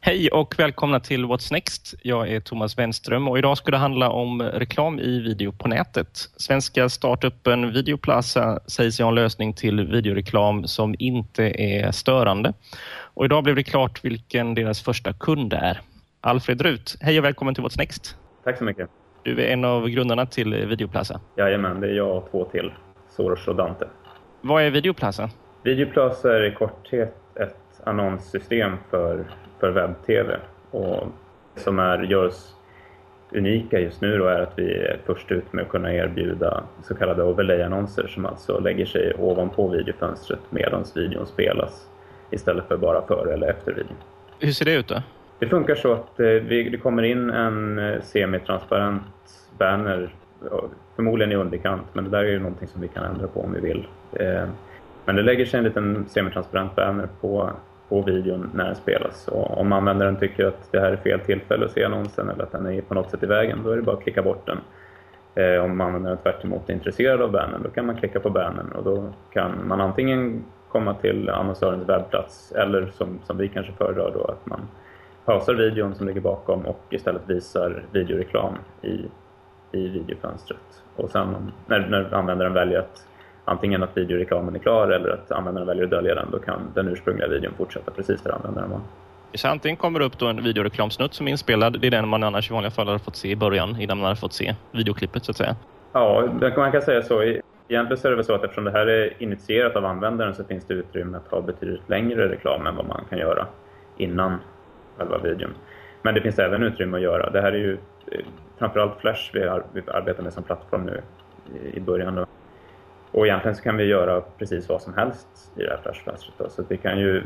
Hej och välkomna till What's Next. Jag är Thomas Wenström och idag ska det handla om reklam i video på nätet. Svenska startupen Videoplaza sägs ha en lösning till videoreklam som inte är störande. Och idag blev det klart vilken deras första kund är. Alfred Rut, hej och välkommen till What's Next. Tack så mycket. Du är en av grundarna till Videoplaza. Jajamän, det är jag och två till, Soros och Dante. Vad är Videoplaza? Videoplaza är i korthet ett annonssystem för webb-tv. Och som gör oss unika just nu då är att vi är först ut med att kunna erbjuda så kallade overlay-annonser som alltså lägger sig ovanpå videofönstret medan videon spelas istället för bara före eller efter videon. Hur ser det ut då? Det funkar så att det kommer in en semitransparent banner, förmodligen i underkant, men det där är ju någonting som vi kan ändra på om vi vill. Men det lägger sig en liten semitransparent banner på videon när den spelas. Och om användaren tycker att det här är fel tillfälle att se annonsen eller att den är på något sätt i vägen, då är det bara att klicka bort den. Om användaren tvärt emot är intresserad av bannern, då kan man klicka på bannern och då kan man antingen komma till annonsörens webbplats eller som vi kanske föredrar då, att man pausar videon som ligger bakom och istället visar videoreklam i videofönstret. Och sen när användaren väljer att antingen att videoreklamen är klar eller att användaren väljer att dölja den, då kan den ursprungliga videon fortsätta precis där användaren var. Så antingen kommer det upp då en videoreklamsnutt som är inspelad, det är den man annars i vanliga fall har fått se i början innan man har fått se videoklippet så att säga. Ja, man kan säga så. Egentligen så är det väl så att eftersom det här är initierat av användaren så finns det utrymme att ha betydligt längre reklam än vad man kan göra innan själva videon. Men det finns även utrymme att göra. Det här är ju framförallt Flash vi arbetar med som plattform nu i början då. Och egentligen så kan vi göra precis vad som helst i det här Flash-fönstret då. Så att vi kan ju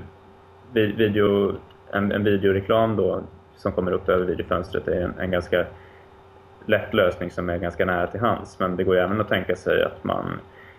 en videoreklam då som kommer upp över videofönstret är en ganska lätt lösning som är ganska nära till hands. Men det går ju även att tänka sig att man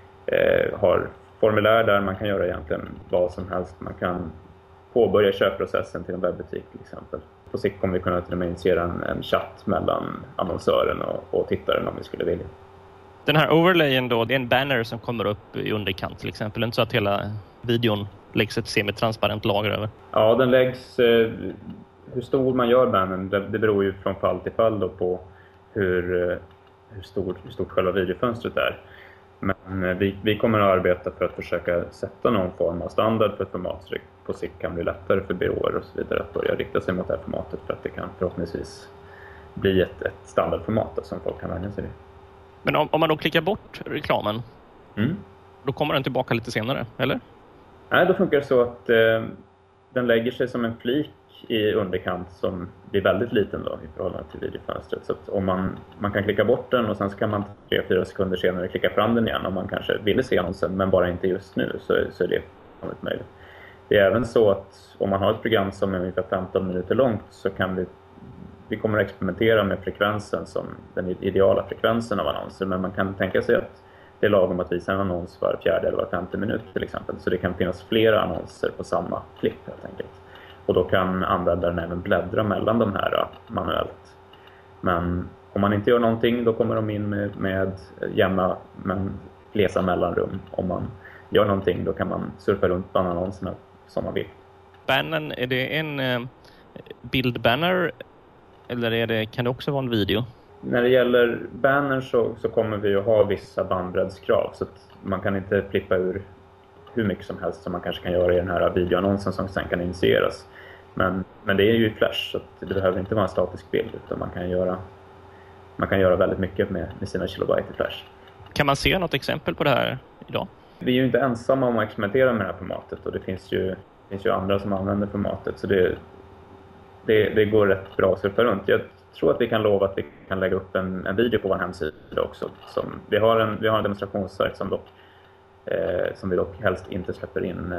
har formulär där man kan göra egentligen vad som helst. Man kan påbörja köpprocessen till en webbutik till exempel. På sikt kommer vi kunna till och med initiera en chatt mellan annonsören och tittaren om vi skulle vilja. Den här overlayen då, det är en banner som kommer upp i underkant till exempel. Inte så att hela videon läggs ett semitransparent lager över. Ja, den läggs, hur stor man gör bannern, det beror ju från fall till fall då på hur stort själva videofönstret är. Men vi kommer att arbeta för att försöka sätta någon form av standard för ett format så det på sikt kan bli lättare för byråer och så vidare att börja rikta sig mot det här formatet för att det kan förhoppningsvis bli ett standardformat då, som folk kan vänja sig vid. Men om man då klickar bort reklamen, då kommer den tillbaka lite senare, eller? Nej, då funkar det så att den lägger sig som en flik i underkant som blir väldigt liten då i förhållande till videofönstret. Så att om man kan klicka bort den och sen så kan man 3-4 sekunder senare klicka fram den igen om man kanske ville se annonsen men bara inte just nu, så är det möjligt. Det är även så att om man har ett program som är ungefär 15 minuter långt så kan vi kommer att experimentera med frekvensen som den ideala frekvensen av annonser, men man kan tänka sig att det är lagom att visa en annons var 4:e eller var 5:e minut till exempel, så det kan finnas flera annonser på samma klipp helt enkelt. Och då kan användaren även bläddra mellan de här manuellt. Men om man inte gör någonting, då kommer de in med jämna men glesa mellanrum. Om man gör någonting, då kan man surfa runt bland annonserna som man vill. Bannern, är det en bildbanner eller kan det också vara en video? När det gäller bannern så kommer vi att ha vissa bandbreddskrav, så att man kan inte flippa ur hur mycket som helst som man kanske kan göra i den här videoannonsen som sen kan initieras. Men det är ju i Flash, så det behöver inte vara en statisk bild, utan man kan göra väldigt mycket med sina kilobyte i Flash. Kan man se något exempel på det här idag? Vi är ju inte ensamma om att experimentera med det här formatet, och det finns ju andra som använder formatet, så det går rätt bra att surfa runt. Jag tror att vi kan lova att vi kan lägga upp en video på vår hemsida också. Vi har en demonstrationssajt som vi dock helst inte släpper in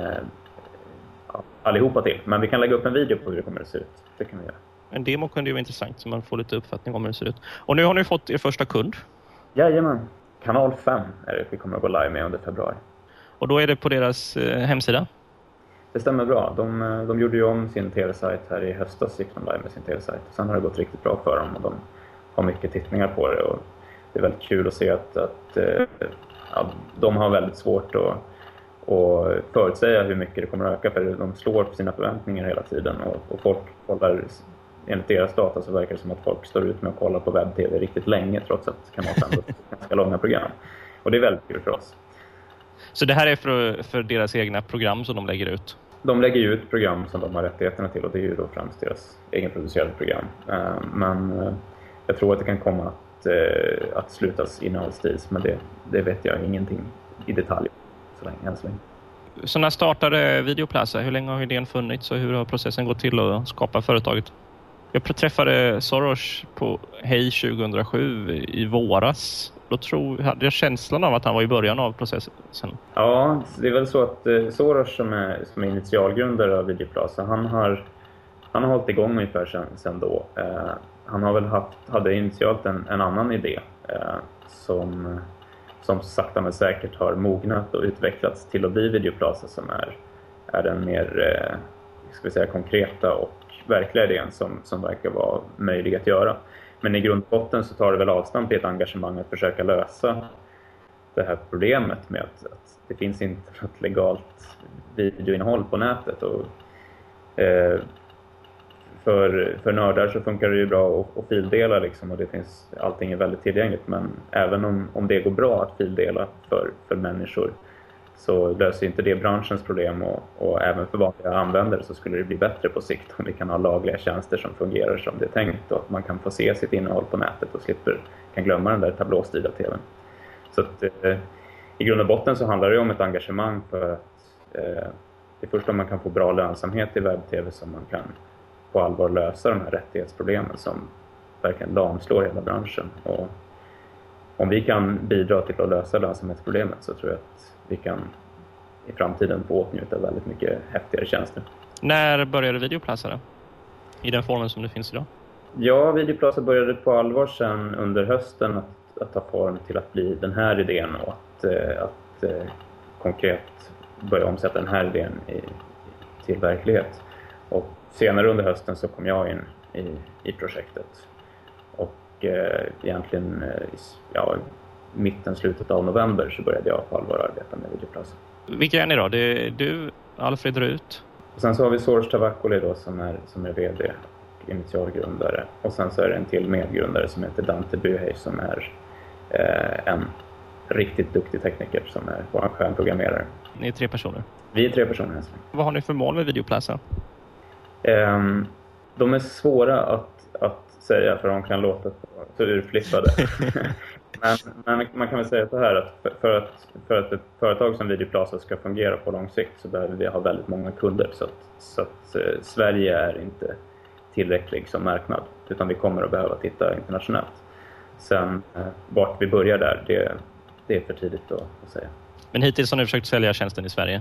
allihopa till. Men vi kan lägga upp en video på hur det kommer att se ut. Det kan vi göra. En demo kunde ju vara intressant så man får lite uppfattning om hur det ser ut. Och nu har ni fått er första kund. Jajamän. Kanal 5 är det vi kommer att gå live med under februari. Och då är det på deras hemsida? Det stämmer bra. De gjorde ju om sin tv-sajt här i höstas, gick de live med sin tv-sajt. Sen har det gått riktigt bra för dem och de har mycket tittningar på det. Och det är väldigt kul att se att de har väldigt svårt och förutsäga hur mycket det kommer att öka, för de slår på sina förväntningar hela tiden och folk kollar, enligt deras data så verkar det som att folk står ut med att kolla på webb-tv riktigt länge trots att Kanal 5 är ganska långa program. Och det är väldigt kul för oss. Så det här är för deras egna program som de lägger ut? De lägger ut program som de har rättigheterna till och det är ju då främst deras egenproducerade program. Men jag tror att det kan komma att slutas innehållsvis, men det vet jag ingenting i detalj så länge. Så när startade Videoplaza? Hur länge har idén funnits och hur har processen gått till att skapa företaget? Jag träffade Soros på Hej 2007 i våras. Då hade jag känslan av att han var i början av processen. Ja, det är väl så att Soros som är initialgrundare av Videoplaza, han har hållit igång ungefär sedan då. Han har väl hade initialt en annan idé som sakta men säkert har mognat och utvecklats till att bli Videoplaza, som är den mer konkreta och verkliga idén som verkar vara möjlig att göra. Men i grundbotten så tar det väl avstamp i ett engagemang att försöka lösa det här problemet med att det finns inte något legalt videoinnehåll på nätet. Och för nördar så funkar det ju bra att fildela liksom, och det finns, allting är väldigt tillgängligt, men även om det går bra att fildela för människor så löser inte det branschens problem, och även för vanliga användare så skulle det bli bättre på sikt om vi kan ha lagliga tjänster som fungerar som det är tänkt och att man kan få se sitt innehåll på nätet och kan glömma den där tablåstyrda tvn. Så att, i grund och botten så handlar det om ett engagemang för att det är först om man kan få bra lönsamhet i webb-tv som man kan på allvar lösa de här rättighetsproblemen som verkligen lamslår hela branschen. Och om vi kan bidra till att lösa lönsamhetsproblemet så tror jag att vi kan i framtiden få åtnjuta väldigt mycket häftigare tjänster. När började Videoplaza då? I den formen som det finns idag? Ja, Videoplaza började på allvar sedan under hösten att ta form till att bli den här idén och att konkret börja omsätta den här idén till verklighet. Och senare under hösten så kom jag in i projektet. Och egentligen slutet av november så började jag på allvar arbeta med Videoplaza. Vilka är ni då? Det är du, Alfred Rut. Och sen så har vi Soros Tavakoli då som är vd och initialgrundare. Och sen så är det en till medgrundare som heter Dante Byhej som är en riktigt duktig tekniker som är vår stjärnprogrammerare. Ni är 3 personer? Vi är 3 personer. Vad har ni för mål med Videoplaza? De är svåra att säga för de kan låta så urflippade. men man kan väl säga så här att för att ett företag som Videoplaza ska fungera på lång sikt så behöver vi ha väldigt många kunder, så att Sverige är inte tillräcklig som marknad, utan vi kommer att behöva titta internationellt. Sen vart vi börjar där, det är för tidigt att säga. Men hittills har ni försökt sälja tjänsten i Sverige?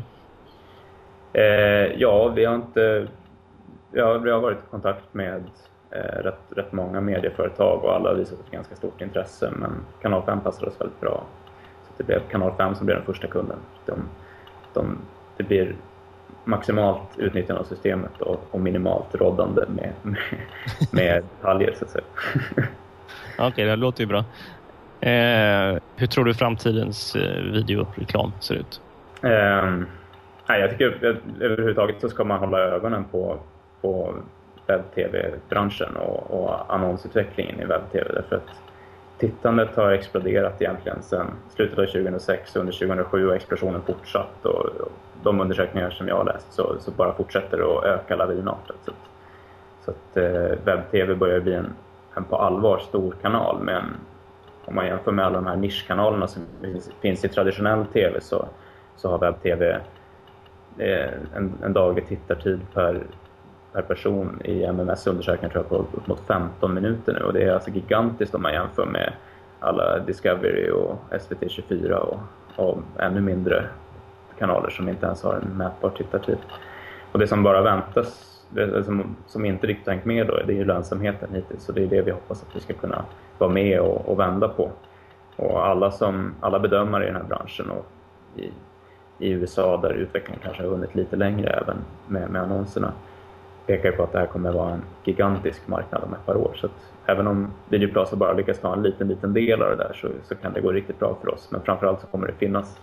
Ja, vi har varit i kontakt med rätt många medieföretag och alla har visat ett ganska stort intresse, men Kanal 5 passade oss väldigt bra. Så det blev Kanal 5 som blev den första kunden. Det blir maximalt utnyttjande av systemet och minimalt råddande med detaljer så att säga. Okej, det låter ju bra. Hur tror du framtidens videoreklam ser ut? Jag tycker överhuvudtaget så ska man hålla ögonen på webb-tv-branschen och annonsutvecklingen i webb-tv, därför att tittandet har exploderat egentligen sedan slutet av 2006 och under 2007 har explosionen fortsatt, och de undersökningar som jag har läst så bara fortsätter att öka lavinartat. Så att webb-tv börjar bli en på allvar stor kanal, men om man jämför med alla de här nischkanalerna som finns i traditionell tv så har webb-tv en daglig tittartid per person i MMS-undersökningar tror jag på upp mot 15 minuter nu, och det är alltså gigantiskt om man jämför med alla Discovery och SVT24 och ännu mindre kanaler som inte ens har en mätbar tittartid. Och det som bara väntas, det som inte riktigt tänkt med då, det är ju lönsamheten hittills, så det är det vi hoppas att vi ska kunna vara med och vända på. Och alla bedömare i den här branschen och i USA där utvecklingen kanske har hunnit lite längre även med annonserna pekar på att det här kommer att vara en gigantisk marknad om ett par år. Så att även om Videoplaza bara lyckas ta en liten del av det där så kan det gå riktigt bra för oss. Men framförallt så kommer det finnas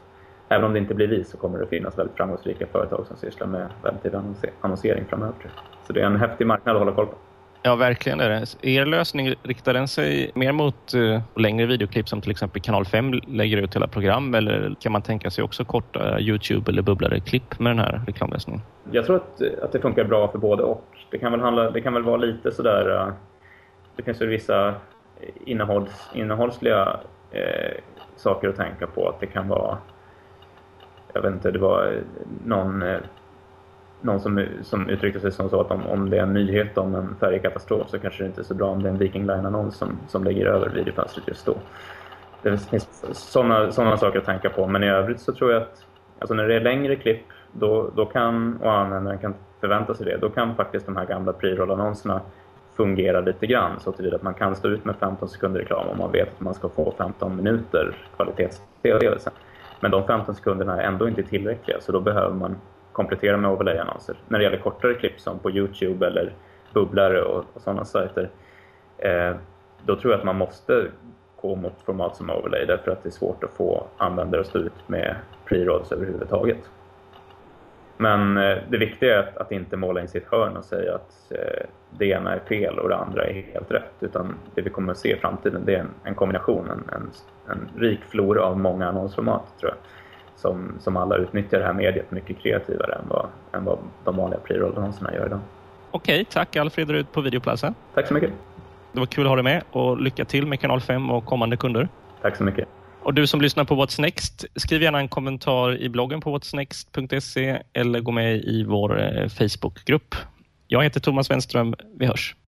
även om det inte blir vi så kommer det finnas väldigt framgångsrika företag som sysslar med webbtv annonsering framöver. Så det är en häftig marknad att hålla koll på. Ja, verkligen är det. Er lösning, riktar den sig mer mot längre videoklipp som till exempel Kanal 5 lägger ut hela program, eller kan man tänka sig också korta YouTube eller bubblare klipp med den här reklamlösningen? Jag tror att det funkar bra för både och. Det kan väl vara lite sådär, det finns ju vissa innehållsliga saker att tänka på. Att det kan vara, jag vet inte, det var någon som uttryckte sig som så att om det är en nyhet om en färjekatastrof så kanske det inte är så bra om det är en Viking Line-annons som lägger över videofönstret just då. Det finns sådana saker att tänka på, men i övrigt så tror jag att alltså när det är längre klipp då kan, och användaren kan förvänta sig det, då kan faktiskt de här gamla pre-roll-annonserna fungera lite grann så tillvida att man kan stå ut med 15 sekunder reklam om man vet att man ska få 15 minuter kvalitets-tv. Men de 15 sekunderna är ändå inte tillräckliga, så då behöver man komplettera med overlay-annonser. När det gäller kortare klipp som på YouTube eller bubblare och sådana sajter, då tror jag att man måste gå mot format som overlay, därför att det är svårt att få användare att stå ut med pre-rolls överhuvudtaget. Men det viktiga är att inte måla in sitt hörn och säga att det ena är fel och det andra är helt rätt, utan det vi kommer att se i framtiden, det är en kombination, en rik flora av många annonsformat, tror jag, som alla utnyttjar det här mediet mycket kreativare än vad de vanliga pre-roll-annonserna gör idag. Okej, tack Alfred Rud på Videoplaza. Tack så mycket. Det var kul att ha dig med och lycka till med Kanal 5 och kommande kunder. Tack så mycket. Och du som lyssnar på What's Next, skriv gärna en kommentar i bloggen på whatsnext.se eller gå med i vår Facebookgrupp. Jag heter Thomas Wenström, vi hörs.